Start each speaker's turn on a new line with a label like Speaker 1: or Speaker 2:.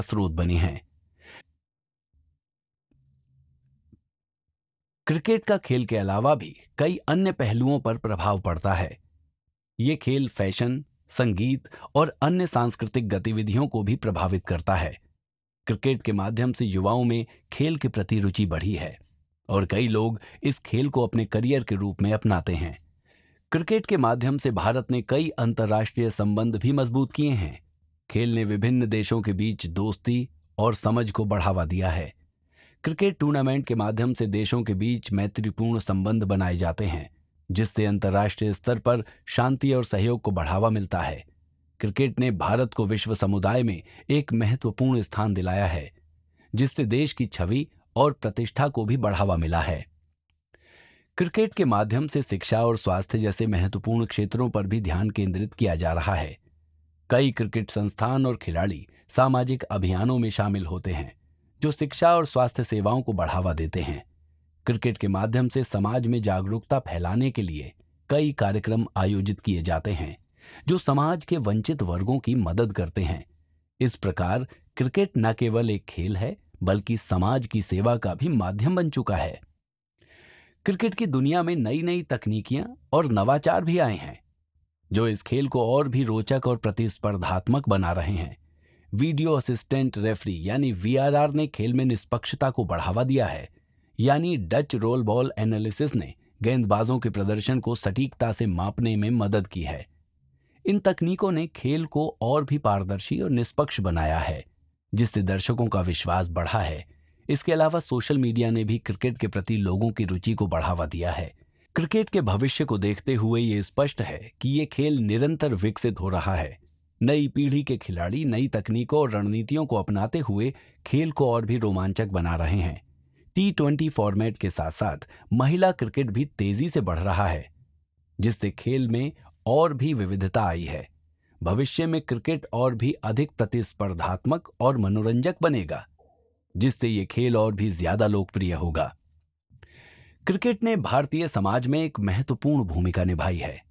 Speaker 1: स्रोत बने हैं। क्रिकेट का खेल के अलावा भी कई अन्य पहलुओं पर प्रभाव पड़ता है। ये खेल फैशन, संगीत और अन्य सांस्कृतिक गतिविधियों को भी प्रभावित करता है। क्रिकेट के माध्यम से युवाओं में खेल के प्रति रुचि बढ़ी है और कई लोग इस खेल को अपने करियर के रूप में अपनाते हैं। क्रिकेट के माध्यम से भारत ने कई अंतर्राष्ट्रीय संबंध भी मजबूत किए हैं। खेल ने विभिन्न देशों के बीच दोस्ती और समझ को बढ़ावा दिया है। क्रिकेट टूर्नामेंट के माध्यम से देशों के बीच मैत्रीपूर्ण संबंध बनाए जाते हैं, जिससे अंतर्राष्ट्रीय स्तर पर शांति और सहयोग को बढ़ावा मिलता है। क्रिकेट ने भारत को विश्व समुदाय में एक महत्वपूर्ण स्थान दिलाया है, जिससे देश की छवि और प्रतिष्ठा को भी बढ़ावा मिला है। क्रिकेट के माध्यम से शिक्षा और स्वास्थ्य जैसे महत्वपूर्ण क्षेत्रों पर भी ध्यान केंद्रित किया जा रहा है। कई क्रिकेट संस्थान और खिलाड़ी सामाजिक अभियानों में शामिल होते हैं, जो शिक्षा और स्वास्थ्य सेवाओं को बढ़ावा देते हैं। क्रिकेट के माध्यम से समाज में जागरूकता फैलाने के लिए कई कार्यक्रम आयोजित किए जाते हैं, जो समाज के वंचित वर्गों की मदद करते हैं। इस प्रकार क्रिकेट न केवल एक खेल है, बल्कि समाज की सेवा का भी माध्यम बन चुका है। क्रिकेट की दुनिया में नई नई तकनीकियां और नवाचार भी आए हैं, जो इस खेल को और भी रोचक और प्रतिस्पर्धात्मक बना रहे हैं। वीडियो असिस्टेंट रेफरी यानी वीआरआर ने खेल में निष्पक्षता को बढ़ावा दिया है। यानी डच रोल बॉल एनालिसिस ने गेंदबाजों के प्रदर्शन को सटीकता से मापने में मदद की है। इन तकनीकों ने खेल को और भी पारदर्शी और निष्पक्ष बनाया है, जिससे दर्शकों का विश्वास बढ़ा है। इसके अलावा सोशल मीडिया ने भी क्रिकेट के प्रति लोगों की रुचि को बढ़ावा दिया है। क्रिकेट के भविष्य को देखते हुए ये स्पष्ट है कि ये खेल निरंतर विकसित हो रहा है। नई पीढ़ी के खिलाड़ी नई तकनीकों और रणनीतियों को अपनाते हुए खेल को और भी रोमांचक बना रहे हैं। T20 फॉर्मेट के साथ साथ महिला क्रिकेट भी तेजी से बढ़ रहा है, जिससे खेल में और भी विविधता आई है। भविष्य में क्रिकेट और भी अधिक प्रतिस्पर्धात्मक और मनोरंजक बनेगा, जिससे ये खेल और भी ज्यादा लोकप्रिय होगा। क्रिकेट ने भारतीय समाज में एक महत्वपूर्ण भूमिका निभाई है।